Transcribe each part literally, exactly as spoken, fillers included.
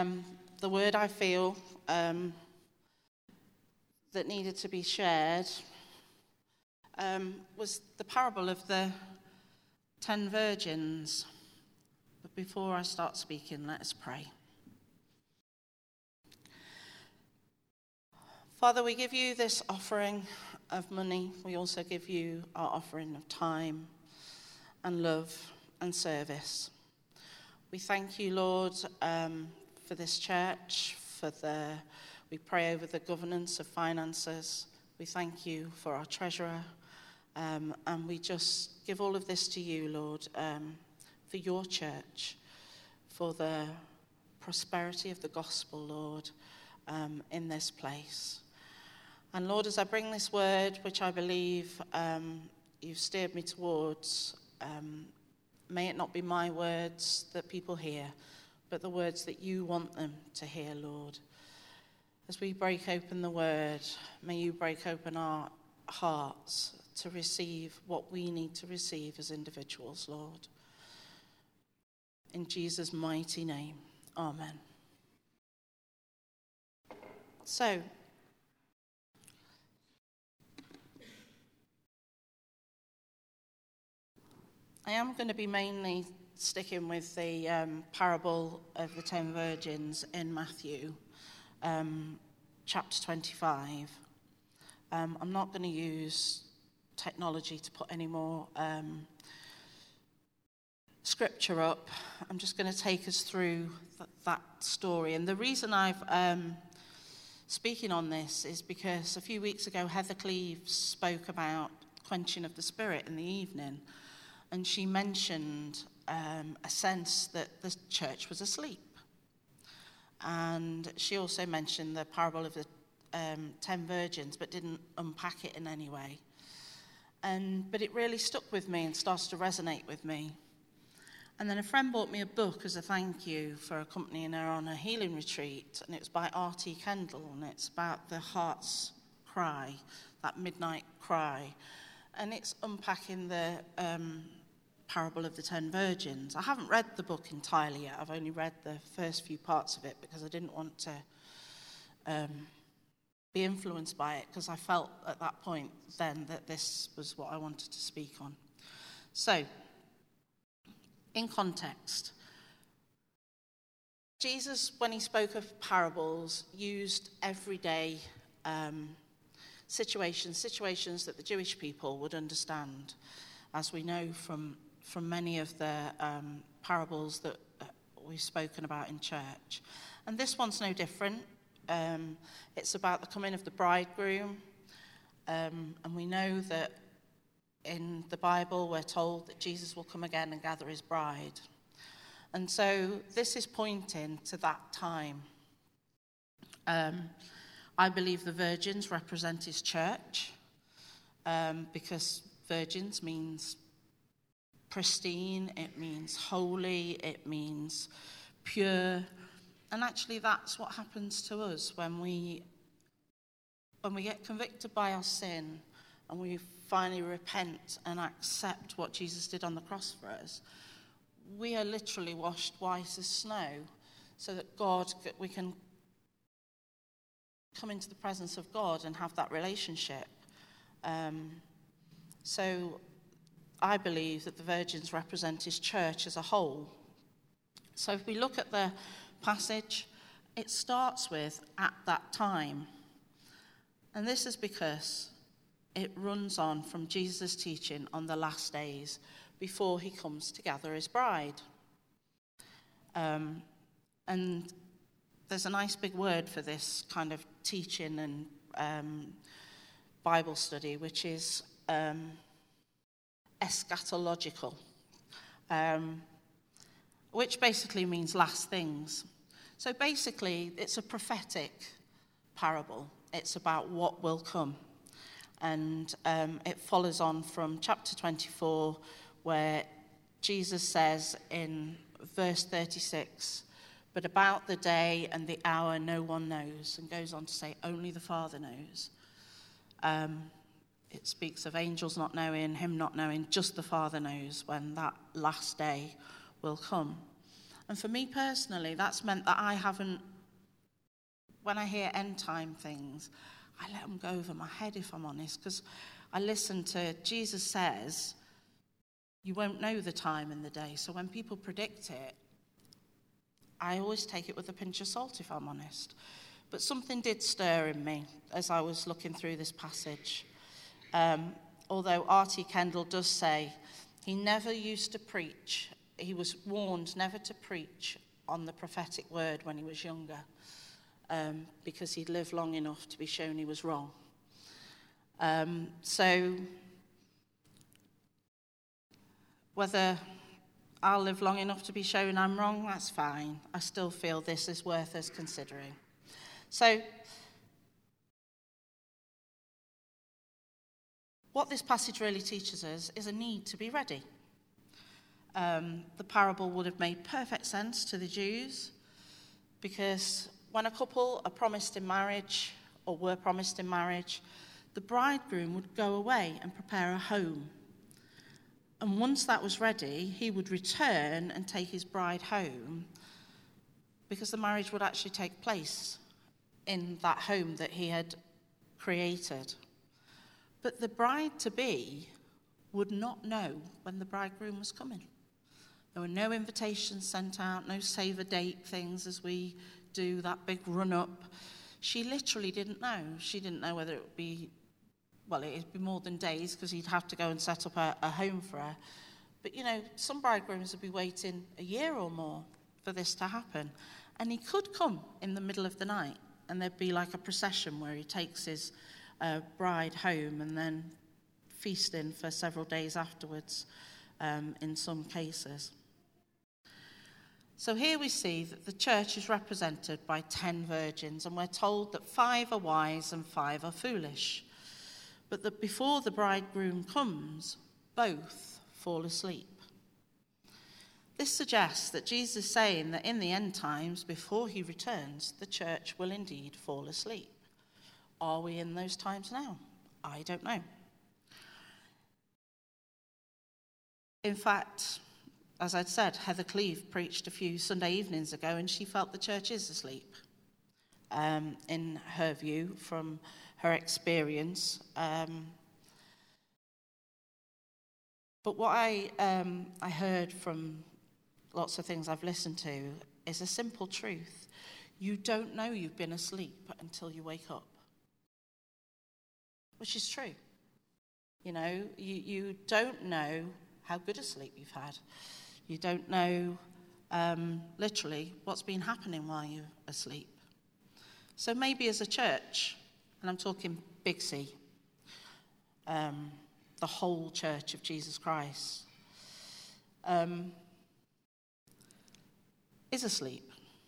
um, the word I feel um, that needed to be shared um, was the parable of the ten virgins. But before I start speaking, let us pray. Father, we give you this offering of money. We also give you our offering of time and love and service. We thank you, Lord, um, for this church, for the, we pray over the governance of finances. We thank you for our treasurer, um, and we just give all of this to you, Lord, um, for your church, for the prosperity of the gospel, Lord, um, in this place. And Lord, as I bring this word, which I believe um, you've steered me towards, um, may it not be my words that people hear, but the words that you want them to hear, Lord. As we break open the word, may you break open our hearts to receive what we need to receive as individuals, Lord. In Jesus' mighty name, amen. So, I am going to be mainly sticking with the um, parable of the ten virgins in Matthew, um, chapter twenty-five. Um, I'm not going to use technology to put any more um, scripture up. I'm just going to take us through th- that story. And the reason I've um, speaking on this is because a few weeks ago, Heather Cleves spoke about quenching of the spirit in the evening. And she mentioned um, a sense that the church was asleep. And she also mentioned the parable of the um, ten virgins, but didn't unpack it in any way. And but it really stuck with me and started to resonate with me. And then a friend bought me a book as a thank you for accompanying her on a healing retreat. And it was by R T Kendall, and it's about the heart's cry, that midnight cry. And it's unpacking the um, parable of the ten virgins. I haven't read the book entirely yet. I've only read the first few parts of it because I didn't want to um, be influenced by it, because I felt at that point then that this was what I wanted to speak on. So, in context, Jesus, when he spoke of parables, used everyday um, situations, situations that the Jewish people would understand, as we know from from many of the um, parables that uh, we've spoken about in church. And this one's no different. Um, it's about the coming of the bridegroom. Um, and we know that in the Bible we're told that Jesus will come again and gather his bride. And so this is pointing to that time. Um, I believe the virgins represent his church, um, because virgins means pristine, it means holy, it means pure. And actually that's what happens to us when we when we get convicted by our sin and we finally repent and accept what Jesus did on the cross for us. We are literally washed white as snow, so that God, we can come into the presence of God and have that relationship. Um, so I believe that the virgins represent his church as a whole. So if we look at the passage, it starts with "at that time." And this is because it runs on from Jesus' teaching on the last days before he comes to gather his bride. Um, and there's a nice big word for this kind of teaching and um, Bible study, which is um, eschatological, um, which basically means last things. So basically, it's a prophetic parable. It's about what will come. And um, it follows on from chapter twenty-four, where Jesus says in verse thirty-six, "But about the day and the hour no one knows," and goes on to say, "Only the Father knows." Um, it speaks of angels not knowing, him not knowing, just the Father knows when that last day will come. And for me personally, that's meant that I haven't, when I hear end time things, I let them go over my head, if I'm honest, because I listen to, Jesus says, you won't know the time and the day. So when people predict it, I always take it with a pinch of salt, if I'm honest. But something did stir in me as I was looking through this passage. Um, although R T Kendall does say he never used to preach. He was warned never to preach on the prophetic word when he was younger, um, because he'd lived long enough to be shown he was wrong. Um, so whether I'll live long enough to be shown I'm wrong, that's fine. I still feel this is worth us considering. So, what this passage really teaches us is a need to be ready. Um, the parable would have made perfect sense to the Jews, because when a couple are promised in marriage, or were promised in marriage, the bridegroom would go away and prepare a home. And once that was ready, he would return and take his bride home, because the marriage would actually take place in that home that he had created. But the bride-to-be would not know when the bridegroom was coming. There were no invitations sent out, no save-a-date things as we do, that big run-up. She literally didn't know. She didn't know whether it would be, well, it'd be more than days, because he'd have to go and set up a, a home for her. But, you know, some bridegrooms would be waiting a year or more for this to happen. And he could come in the middle of the night, and there'd be like a procession where he takes his uh, bride home and then feasting for several days afterwards, um, in some cases. So here we see that the church is represented by ten virgins, and we're told that five are wise and five are foolish, but that before the bridegroom comes, both fall asleep. This suggests that Jesus is saying that in the end times, before he returns, the church will indeed fall asleep. Are we in those times now? I don't know. In fact, as I'd said, Heather Cleave preached a few Sunday evenings ago, and she felt the church is asleep, um, in her view, from her experience. Um, but what I, um, I heard from lots of things I've listened to is a simple truth. You don't know you've been asleep until you wake up. Which is true. You know, you, you don't know how good a sleep you've had. You don't know, um, literally, what's been happening while you're asleep. So maybe as a church, and I'm talking Big C, um, the whole church of Jesus Christ, um, is asleep.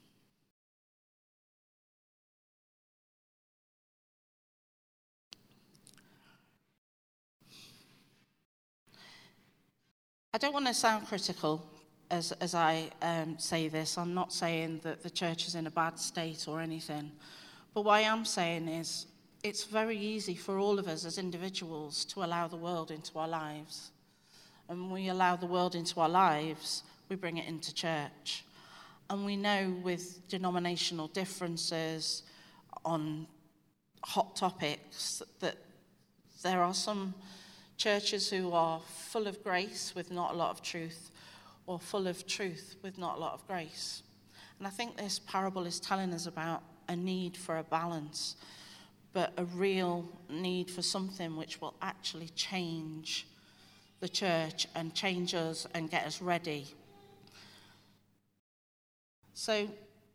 I don't want to sound critical as, as I um, say this. I'm not saying that the church is in a bad state or anything. But what I am saying is it's very easy for all of us as individuals to allow the world into our lives. And when we allow the world into our lives, we bring it into church. And we know with denominational differences on hot topics that there are some churches who are full of grace with not a lot of truth, or full of truth with not a lot of grace. And I think this parable is telling us about a need for a balance, but a real need for something which will actually change the church and change us and get us ready. So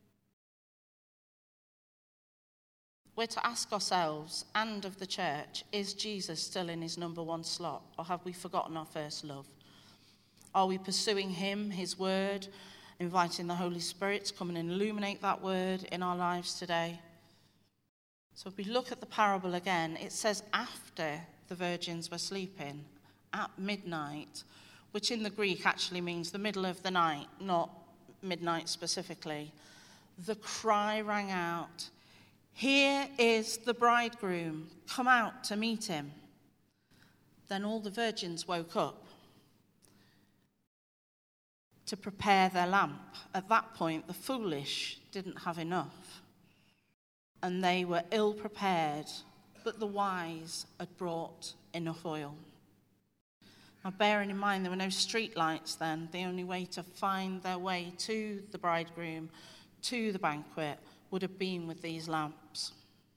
we're to ask ourselves, and of the church, is Jesus still in his number one slot, or have we forgotten our first love? Are we pursuing him, his word, inviting the Holy Spirit to come and illuminate that word in our lives today? So if we look at the parable again, it says after the virgins were sleeping, at midnight, which in the Greek actually means the middle of the night, not midnight specifically, the cry rang out, "Here is the bridegroom, come out to meet him." Then all the virgins woke up. to prepare their lamp. At that point, the foolish didn't have enough, and they were ill prepared, but the wise had brought enough oil. Now, bearing in mind there were no street lights then, the only way to find their way to the bridegroom, to the banquet, would have been with these lamps.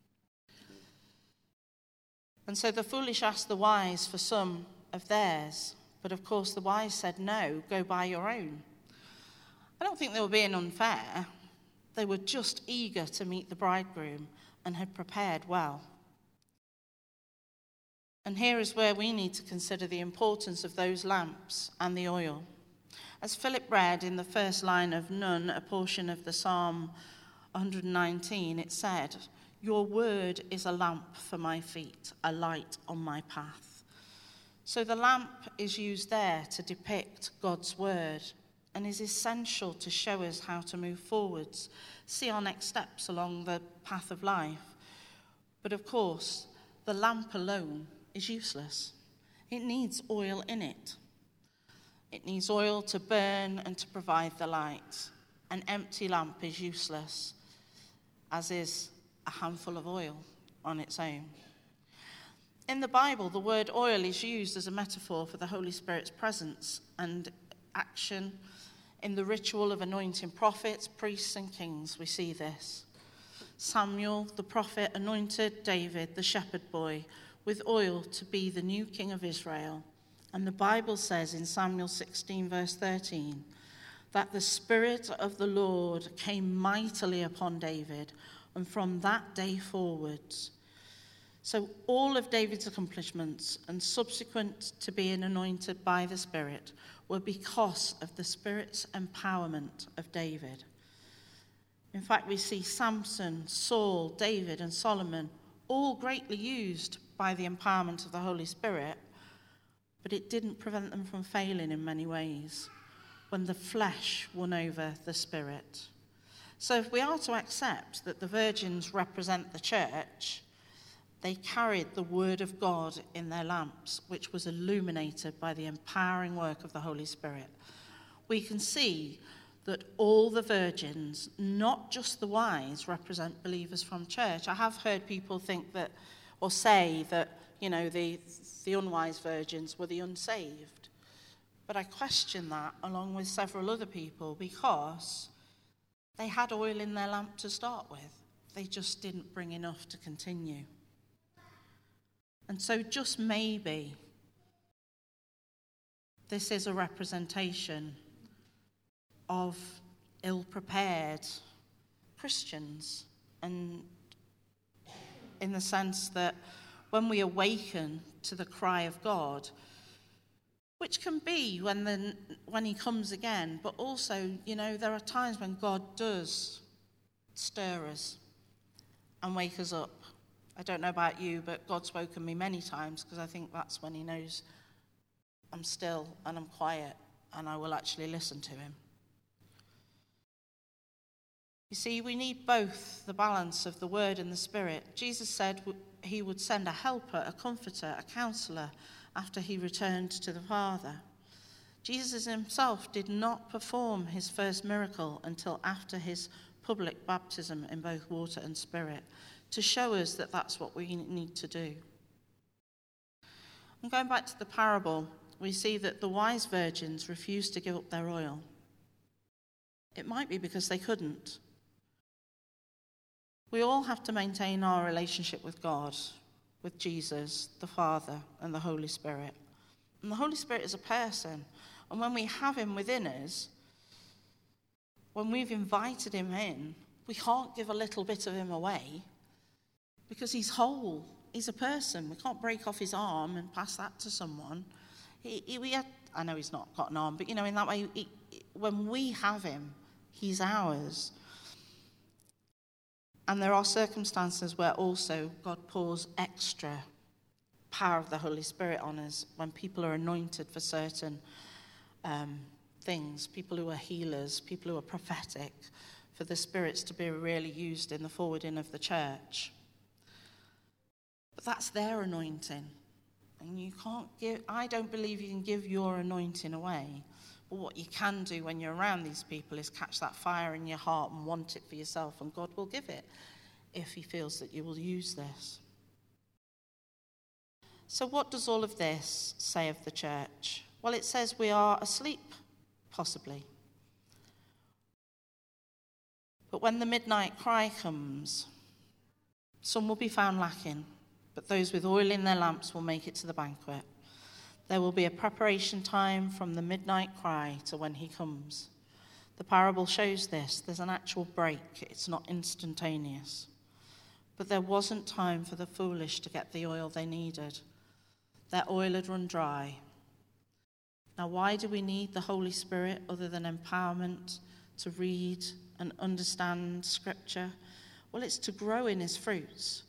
And so the foolish asked the wise for some of theirs, but of course the wise said, no, go buy your own. I don't think they were being unfair. They were just eager to meet the bridegroom and had prepared well. And here is where we need to consider the importance of those lamps and the oil. As Philip read in the first line of Nun, a portion of the Psalm one hundred nineteen, it said, your word is a lamp for my feet, a light on my path. So the lamp is used there to depict God's word and is essential to show us how to move forwards, see our next steps along the path of life. But of course, the lamp alone is useless. It needs oil in it. It needs oil to burn and to provide the light. An empty lamp is useless, as is a handful of oil on its own. In the Bible, the word oil is used as a metaphor for the Holy Spirit's presence and action. In the ritual of anointing prophets, priests, and kings, we see this. Samuel, the prophet, anointed David, the shepherd boy, with oil to be the new king of Israel. And the Bible says in Samuel sixteen, verse thirteen, that the Spirit of the Lord came mightily upon David, and from that day forwards. So all of David's accomplishments and subsequent to being anointed by the Spirit were because of the Spirit's empowerment of David. In fact, we see Samson, Saul, David, and Solomon all greatly used by the empowerment of the Holy Spirit, but it didn't prevent them from failing in many ways when the flesh won over the Spirit. So if we are to accept that the virgins represent the church, they carried the word of God in their lamps, which was illuminated by the empowering work of the Holy Spirit. We can see that all the virgins, not just the wise, represent believers from church. I have heard people think that, or say that, you know, the, the unwise virgins were the unsaved. But I question that along with several other people because they had oil in their lamp to start with. They just didn't bring enough to continue. And so just maybe this is a representation of ill-prepared Christians, and in the sense that when we awaken to the cry of God, which can be when the, when he comes again, but also, you know, there are times when God does stir us and wake us up. I don't know about you, but God's woken me many times because I think that's when he knows I'm still and I'm quiet and I will actually listen to him. You see, we need both the balance of the word and the spirit. Jesus said he would send a helper, a comforter, a counselor after he returned to the Father. Jesus himself did not perform his first miracle until after his public baptism in both water and spirit, to show us that that's what we need to do. And going back to the parable, we see that the wise virgins refused to give up their oil. It might be because they couldn't. We all have to maintain our relationship with God, with Jesus, the Father, and the Holy Spirit. And the Holy Spirit is a person. And when we have him within us, when we've invited him in, we can't give a little bit of him away because he's whole. He's a person. We can't break off his arm and pass that to someone. He, he, we had, I know he's not got an arm, but, you know, in that way, he, when we have him, he's ours. And there are circumstances where also God pours extra power of the Holy Spirit on us when people are anointed for certain um, things, people who are healers, people who are prophetic, for the spirits to be really used in the forwarding of the church. But that's their anointing. And you can't give, I don't believe you can give your anointing away. But what you can do when you're around these people is catch that fire in your heart and want it for yourself, and God will give it if he feels that you will use this. So what does all of this say of the church? Well, it says we are asleep, possibly. But when the midnight cry comes, some will be found lacking, but those with oil in their lamps will make it to the banquet. There will be a preparation time from the midnight cry to when he comes. The parable shows this. There's an actual break. It's not instantaneous. But there wasn't time for the foolish to get the oil they needed. Their oil had run dry. Now, why do we need the Holy Spirit other than empowerment to read and understand Scripture? Well, it's to grow in his fruits,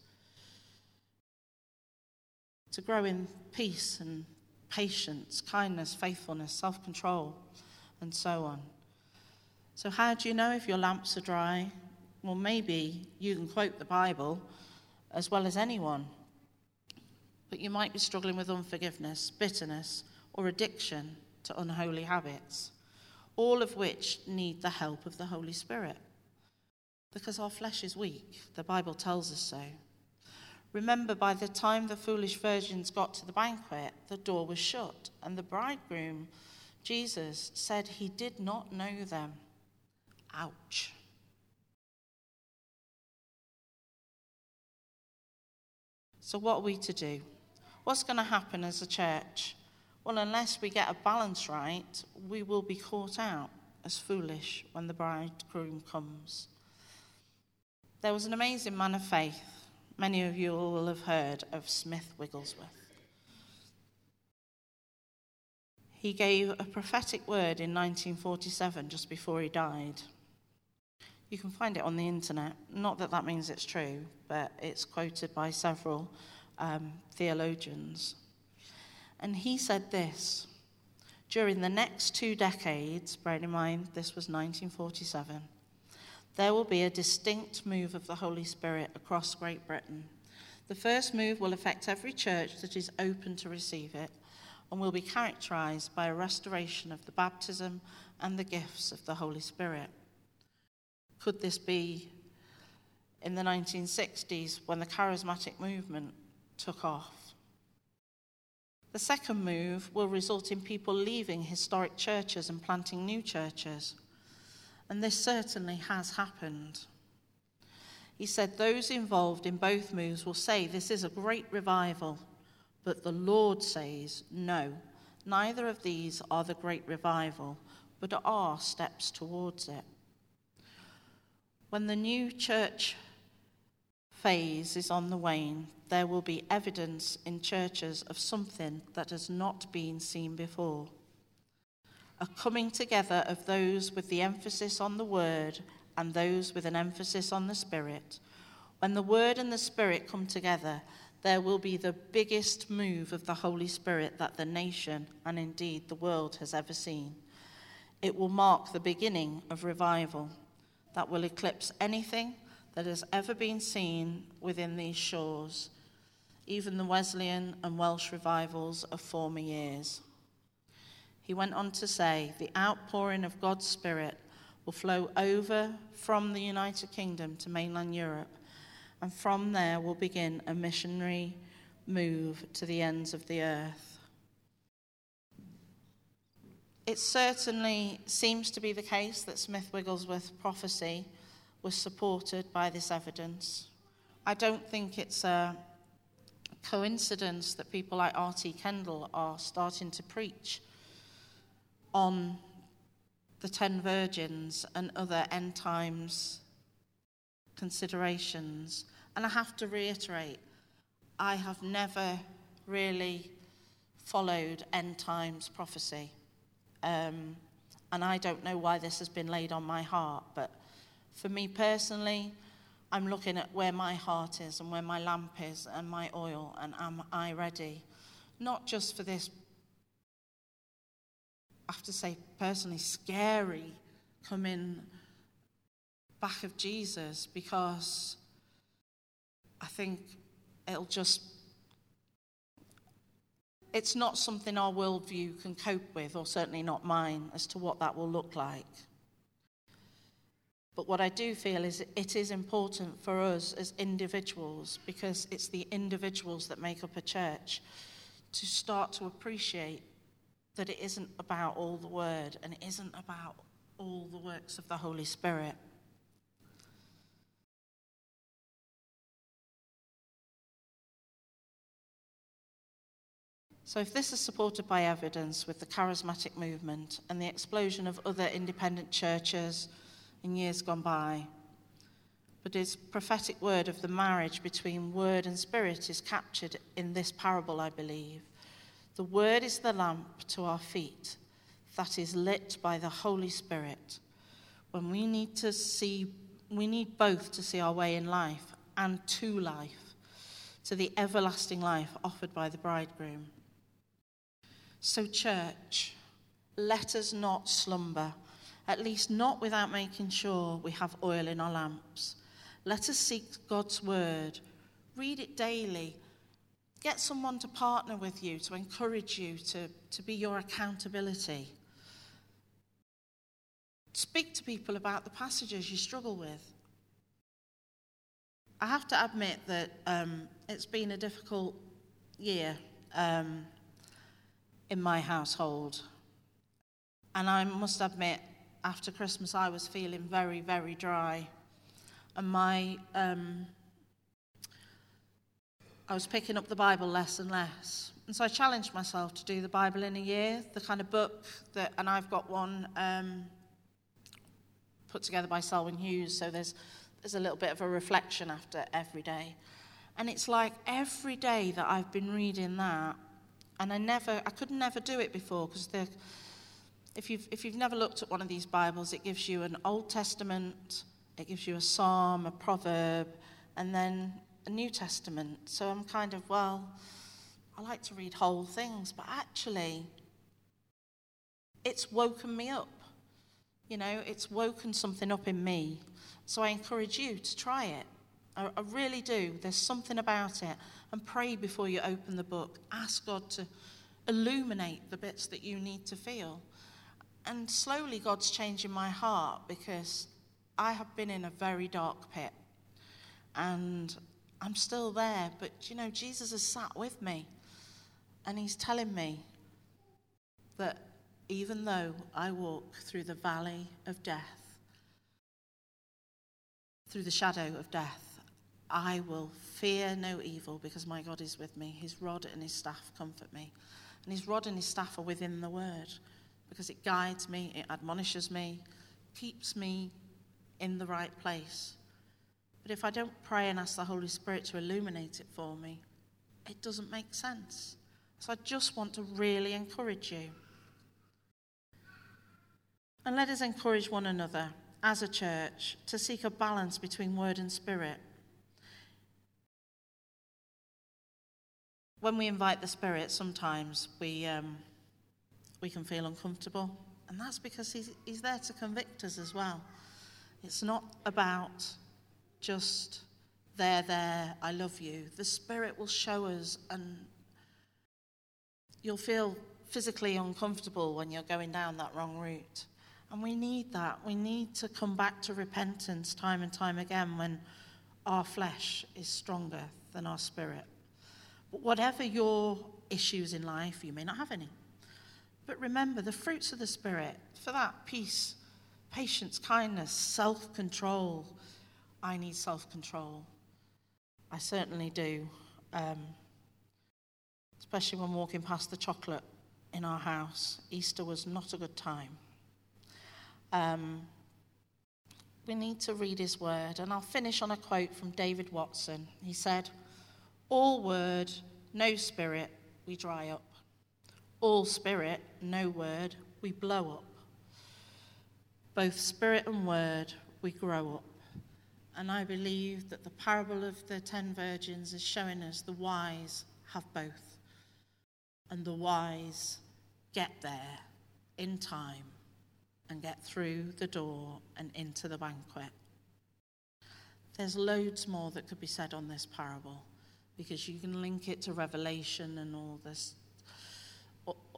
to grow in peace and patience, kindness, faithfulness, self-control, and so on. So how do you know if your lamps are dry? Well, maybe you can quote the Bible as well as anyone, but you might be struggling with unforgiveness, bitterness, or addiction to unholy habits, all of which need the help of the Holy Spirit, because our flesh is weak. The Bible tells us so. Remember, by the time the foolish virgins got to the banquet, the door was shut, and the bridegroom, Jesus, said he did not know them. Ouch. So what are we to do? What's going to happen as a church? Well, unless we get a balance right, we will be caught out as foolish when the bridegroom comes. There was an amazing man of faith. Many of you will have heard of Smith Wigglesworth. He gave a prophetic word in nineteen forty-seven, just before he died. You can find it on the internet. Not that that means it's true, but it's quoted by several um, theologians. And he said this: during the next two decades, bearing in mind this was nineteen forty-seven, there will be a distinct move of the Holy Spirit across Great Britain. The first move will affect every church that is open to receive it, and will be characterized by a restoration of the baptism and the gifts of the Holy Spirit. Could this be in the nineteen sixties when the charismatic movement took off? The second move will result in people leaving historic churches and planting new churches. And this certainly has happened. He said those involved in both moves will say this is a great revival, but the Lord says no, neither of these are the great revival, but are steps towards it. When the new church phase is on the wane, there will be evidence in churches of something that has not been seen before. A coming together of those with the emphasis on the word and those with an emphasis on the Spirit. When the word and the Spirit come together, there will be the biggest move of the Holy Spirit that the nation and indeed the world has ever seen. It will mark the beginning of revival that will eclipse anything that has ever been seen within these shores, even the Wesleyan and Welsh revivals of former years. He went on to say, the outpouring of God's Spirit will flow over from the United Kingdom to mainland Europe, and from there will begin a missionary move to the ends of the earth. It certainly seems to be the case that Smith Wigglesworth's prophecy was supported by this evidence. I don't think it's a coincidence that people like R T Kendall are starting to preach on the ten virgins and other end times considerations. And I have to reiterate, I have never really followed end times prophecy. Um, and I don't know why this has been laid on my heart, but for me personally, I'm looking at where my heart is and where my lamp is and my oil, and am I ready? Not just for this, I have to say personally, scary coming back of Jesus, because I think it'll just it's not something our worldview can cope with, or certainly not mine, as to what that will look like. But what I do feel is it is important for us as individuals, because it's the individuals that make up a church, to start to appreciate that it isn't about all the word and it isn't about all the works of the Holy Spirit. So if this is supported by evidence with the charismatic movement and the explosion of other independent churches in years gone by, but his prophetic word of the marriage between word and spirit is captured in this parable, I believe. The word is the lamp to our feet that is lit by the Holy Spirit. When we need to see, we need both to see our way in life and to life, to the everlasting life offered by the bridegroom. So church, let us not slumber, at least not without making sure we have oil in our lamps. Let us seek God's word, read it daily, get someone to partner with you, to encourage you, to, to be your accountability. Speak to people about the passages you struggle with. I have to admit that um, it's been a difficult year um, in my household. And I must admit, after Christmas, I was feeling very, very dry. And my, um, I was picking up the Bible less and less. And so I challenged myself to do the Bible in a year, the kind of book that, and I've got one um, put together by Selwyn Hughes, so there's there's a little bit of a reflection after every day. And it's like every day that I've been reading that, and I never, I could never do it before, because the If you've, if you've never looked at one of these Bibles, it gives you an Old Testament, it gives you a Psalm, a Proverb, and then a New Testament. So I'm kind of, well, I like to read whole things, but actually, it's woken me up. You know, it's woken something up in me. So I encourage you to try it. I, I really do. There's something about it. And pray before you open the book. Ask God to illuminate the bits that you need to feel. And slowly God's changing my heart, because I have been in a very dark pit. And I'm still there, but, you know, Jesus has sat with me. And he's telling me that even though I walk through the valley of death, through the shadow of death, I will fear no evil, because my God is with me. His rod and his staff comfort me. And his rod and his staff are within the word, because it guides me, it admonishes me, keeps me in the right place. But if I don't pray and ask the Holy Spirit to illuminate it for me, it doesn't make sense. So I just want to really encourage you. And let us encourage one another as a church to seek a balance between word and spirit. When we invite the Spirit, sometimes we... Um, we can feel uncomfortable, and that's because he's, he's there to convict us as well. It's not about just there, there, I love you. The Spirit will show us, and you'll feel physically uncomfortable when you're going down that wrong route. And we need that. We need to come back to repentance time and time again when our flesh is stronger than our spirit. But whatever your issues in life, you may not have any. But remember, the fruits of the Spirit, for that, peace, patience, kindness, self-control. I need self-control. I certainly do. Um, especially when walking past the chocolate in our house. Easter was not a good time. Um, we need to read his word. And I'll finish on a quote from David Watson. He said, "All word, no spirit, we dry up. All spirit, no word, we blow up. Both spirit and word, we grow up." And I believe that the parable of the ten virgins is showing us the wise have both. And the wise get there in time and get through the door and into the banquet. There's loads more that could be said on this parable, because you can link it to Revelation and all this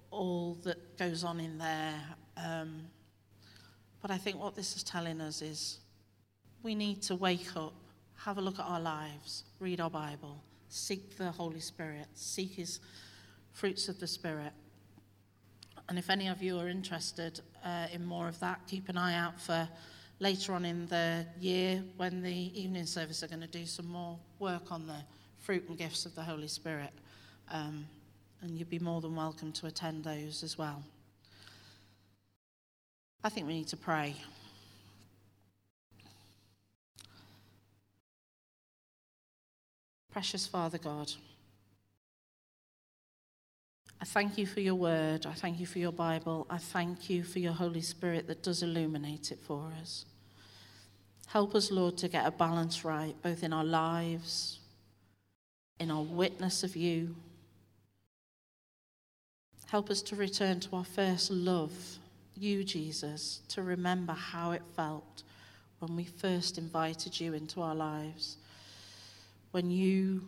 all that goes on in there. Um, but I think what this is telling us is we need to wake up, have a look at our lives, read our Bible, seek the Holy Spirit, seek his fruits of the Spirit. And if any of you are interested uh, in more of that, keep an eye out for later on in the year when the evening service are going to do some more work on the fruit and gifts of the Holy Spirit. Um, and you'd be more than welcome to attend those as well. I think we need to pray. Precious Father God, I thank you for your word. I thank you for your Bible. I thank you for your Holy Spirit that does illuminate it for us. Help us, Lord, to get a balance right, both in our lives, in our witness of you. Help us to return to our first love, you, Jesus, to remember how it felt when we first invited you into our lives, when you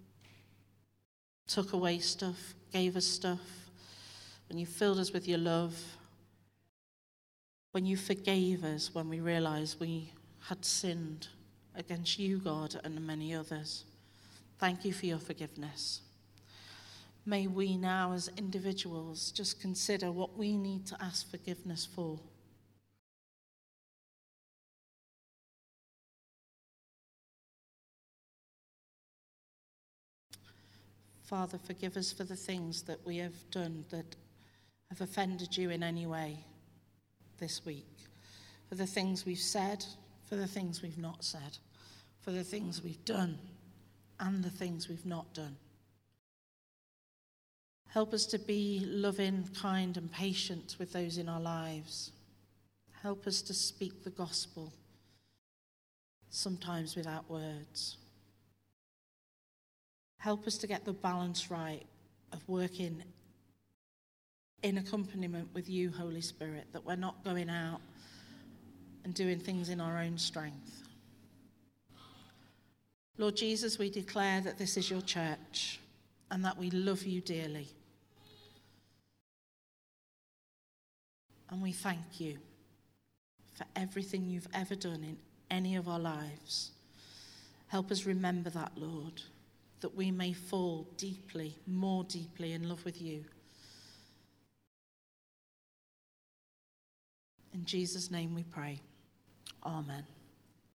took away stuff, gave us stuff, when you filled us with your love, when you forgave us when we realized we had sinned against you, God, and many others. Thank you for your forgiveness. May we now as individuals just consider what we need to ask forgiveness for. Father, forgive us for the things that we have done that have offended you in any way this week. For the things we've said, for the things we've not said, for the things we've done and the things we've not done. Help us to be loving, kind, and patient with those in our lives. Help us to speak the gospel, sometimes without words. Help us to get the balance right of working in accompaniment with you, Holy Spirit, that we're not going out and doing things in our own strength. Lord Jesus, we declare that this is your church and that we love you dearly. And we thank you for everything you've ever done in any of our lives. Help us remember that, Lord, that we may fall deeply, more deeply in love with you. In Jesus' name we pray. Amen.